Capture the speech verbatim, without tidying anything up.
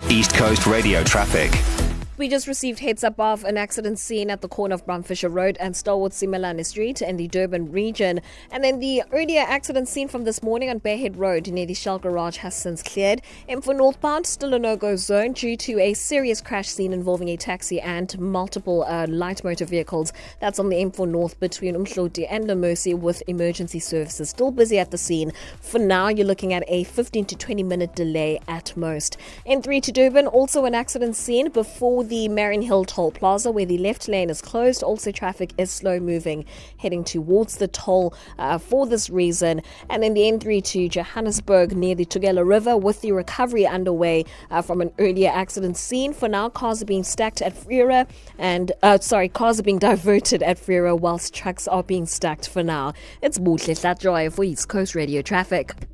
East Coast Radio traffic. We just received heads up of an accident scene at the corner of Bramfisher Road and Stalwart Simelane Street in the Durban region. And then the earlier accident scene from this morning on Bayhead Road near the Shell Garage has since cleared. M four northbound, still a no-go zone due to a serious crash scene involving a taxi and multiple uh, light motor vehicles. That's on the M four North between Umhloti and Lemercy, with emergency services still busy at the scene. For now, you're looking at a fifteen to twenty minute delay at most. N three to Durban, also an accident scene before the Marion Hill Toll Plaza, where the left lane is closed. Also, traffic is slow moving heading towards the toll uh, for this reason. And then the N three to Johannesburg near the Tugela River, with the recovery underway uh, from an earlier accident scene. For now, cars are being stacked at Freera and uh, sorry, cars are being diverted at Freera whilst trucks are being stacked for now. It's Buhle Hlatjoy for East Coast Radio Traffic.